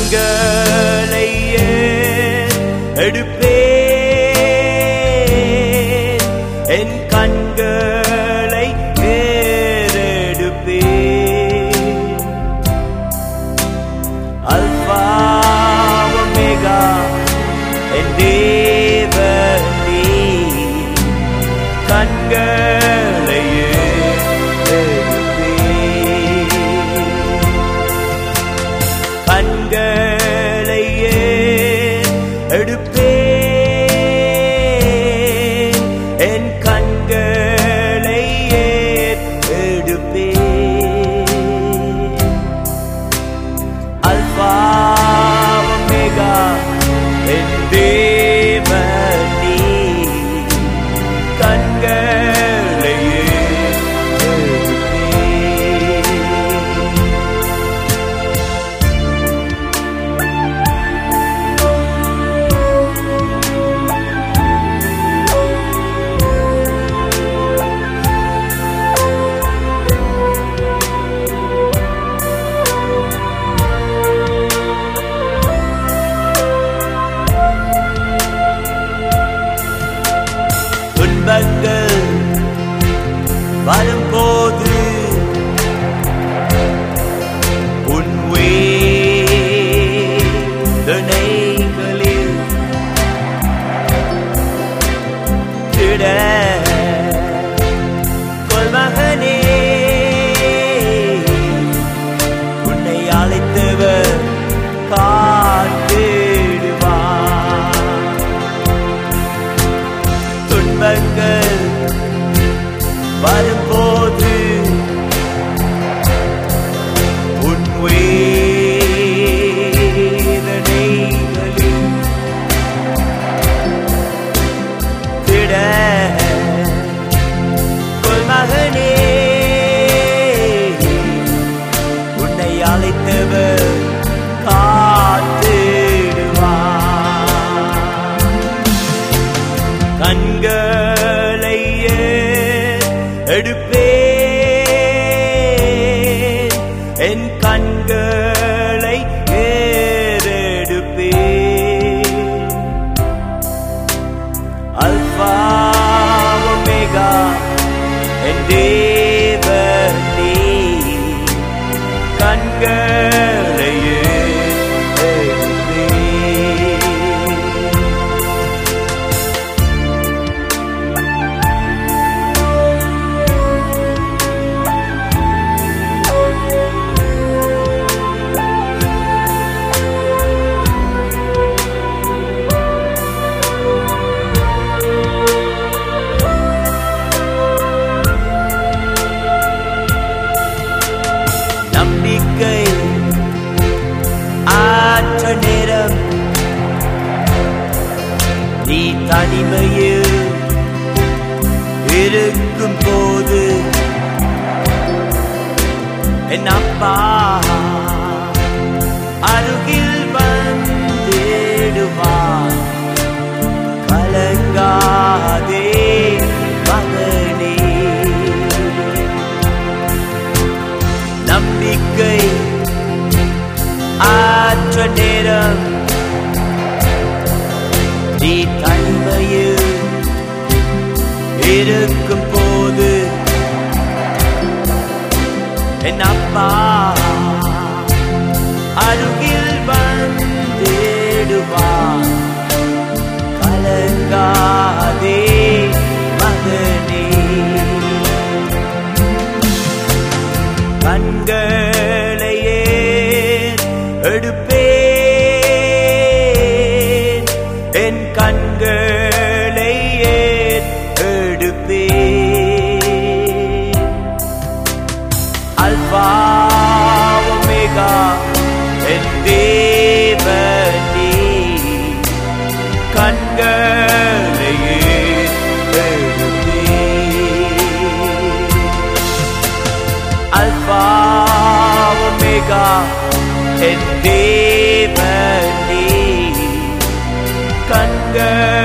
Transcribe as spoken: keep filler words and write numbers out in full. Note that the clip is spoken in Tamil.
கண்களை எடுப்பேன், என் கண்களை ஏறெடுப்பேன். அல்பா ஒமேகா என் தேவனே, கண்களை கண்களை எடுப்பேன், என் கண்களை எடுப்பேன். அல்பா ஒமேகா என் தேவனே, கண்களை துன்பங்கள் வரும்போது உன் வேதனைகளில் திட கொள்மகனே, உன்னை அழைத்தவர் காத்திடுவார். துன்பங்கள் வரும்போது உன் வேதனைகளில் திட கொள்மகனே, உன்னை அழைத்தவர் காத்திடுவார். கண்களை எடுப்பேன், என் கண்களை ஏறெடுப்பேன். அல்பா ஒமேகா என் தேவனே, கண்களை நம்பிக்கை ஆற்ற நேரம் நீ தனிமையில் இருக்கும் போது என் அப்பா அருகில் வந்திடுவார். கலங்காதே மகனே, நம்பிக்கை ஆற்ற நேரம் நீ தனிமையில் இருக்கும் போது என் அப்பா அருகில் வந்திடுவார். கலங்காதே மகனே, கண்களை எடுப்பேன், என் கண்களை எடுப்பேன். அல்பா ஒமேகா என் தேவனே, கண்களை எடுப்பேன். அல்பா ஒமேகா என் தேவனே, கண்கள்